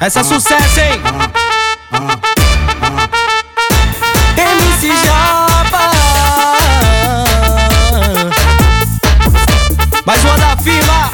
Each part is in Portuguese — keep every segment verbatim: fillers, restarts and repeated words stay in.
Essa é sucesso, hein? M C Japa. Mais uma da firma.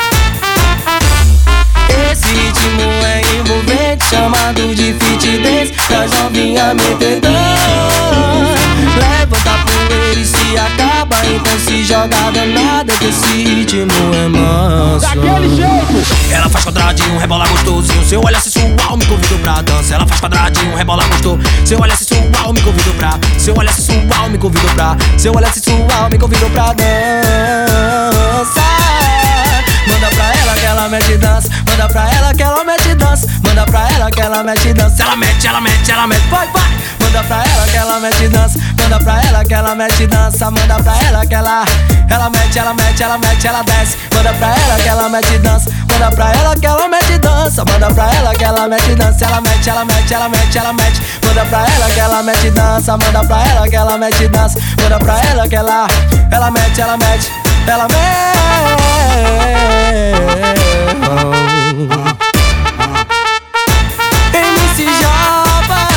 Esse ritmo é envolvente, chamado de fit dance, das novinha metedão. Levanta a poeira e se acaba, então se joga danada, que esse ritmo é manso. Daquele jeito. Ela faz quadradinho, rebola gostosinho, seu olhar sensual me convido pra dança. Ela faz quadradinho, rebola gostoso, seu olhar sensual me convido pra. Seu olhar sensual me convido pra. Seu olhar sensual me convido pra dança. Manda pra ela que ela mete dança. Manda pra ela que ela mete dança. Manda pra ela que ela mete dança. Ela mete, ela mete, ela mete, vai, vai. Manda pra ela que ela mete dança. Manda pra ela que ela mete dança. Manda pra ela que ela Ela mete, ela mete, ela mete, ela desce. Manda pra ela que ela mete dança. Manda pra ela que ela mete dança. Manda pra ela que ela mete dança. Ela mete, ela mete, ela mete, ela mete. Manda pra ela que ela mete dança. Manda pra ela que ela mete dança. Manda pra ela que ela Ela mete, ela mete, ela mete. M C Japa.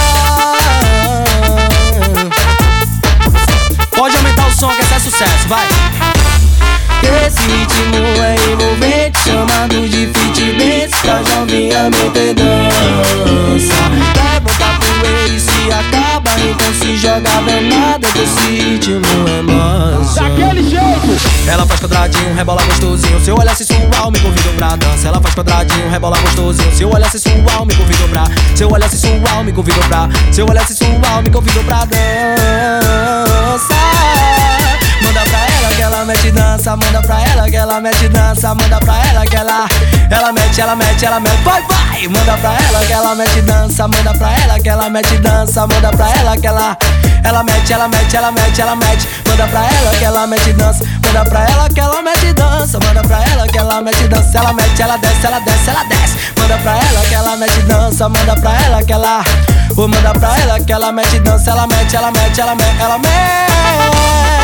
Pode aumentar o som que esse é sucesso, vai. Esse ritmo é envolvente, chamado de fit dance, das novinha meter dança. Levanta a poeira e se acaba, então se joga danada, que esse ritmo é manso. Daquele jeito. Ela faz quadradinho, rebola gostosinho, seu olhar sensual me convido pra dança. Ela faz quadradinho, rebola gostosinho, seu olhar sensual me convido pra. Seu olhar sensual me convido pra. Seu olhar sensual me convido pra dança. Manda pra ela que ela mete dança. Manda pra ela que ela mete dança. Manda pra ela que ela Ela mete, ela mete, ela mete, vai, vai. Manda pra ela que ela mete dança. Manda pra ela que ela mete dança. Manda pra ela que ela Ela mete, ela mete, ela mete, ela mete. Manda pra ela que ela mete dança. Manda pra ela que ela mete dança. Manda pra ela que ela mete dança. Ela mete, ela desce, ela desce, ela desce. Manda pra ela que ela mete dança. Manda pra ela que ela Oh, manda pra ela que ela mete dança. Ela mete, ela mete, ela mete, ela mete.